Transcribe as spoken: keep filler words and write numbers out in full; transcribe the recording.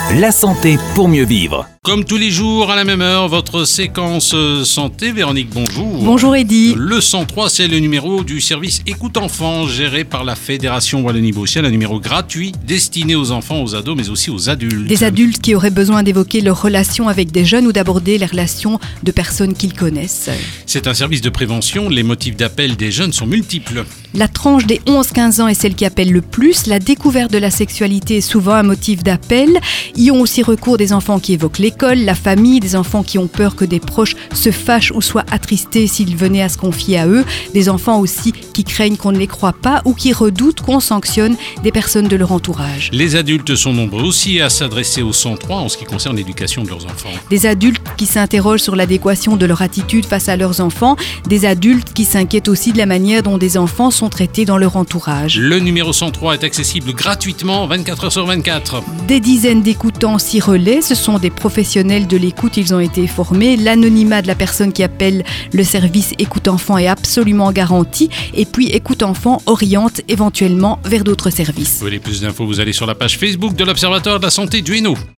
La santé pour mieux vivre. Comme tous les jours, à la même heure, votre séquence santé. Véronique, bonjour. Bonjour Eddy. Le cent trois, c'est le numéro du service Écoute Enfant, géré par la Fédération Wallonie-Bruxelles, un numéro gratuit destiné aux enfants, aux ados, mais aussi aux adultes. Des adultes qui auraient besoin d'évoquer leurs relations avec des jeunes ou d'aborder les relations de personnes qu'ils connaissent. C'est un service de prévention. Les motifs d'appel des jeunes sont multiples. La tranche des onze quinze ans est celle qui appelle le plus. La découverte de la sexualité est souvent un motif d'appel. Y ont aussi recours des enfants qui évoquent l'école, la famille, des enfants qui ont peur que des proches se fâchent ou soient attristés s'ils venaient à se confier à eux, des enfants aussi qui craignent qu'on ne les croie pas ou qui redoutent qu'on sanctionne des personnes de leur entourage. Les adultes sont nombreux aussi à s'adresser au cent trois en ce qui concerne l'éducation de leurs enfants. Des adultes qui s'interrogent sur l'adéquation de leur attitude face à leurs enfants, des adultes qui s'inquiètent aussi de la manière dont des enfants sont traités dans leur entourage. Le numéro cent trois est accessible gratuitement vingt-quatre heures sur vingt-quatre. Des dizaines d'écoutants s'y relaient, ce sont des professionnels de l'écoute, ils ont été formés. L'anonymat de la personne qui appelle le service Écoute Enfant est absolument garanti. Et puis Écoute Enfant oriente éventuellement vers d'autres services. Vous voulez plus d'infos, vous allez sur la page Facebook de l'Observatoire de la santé du Hainaut.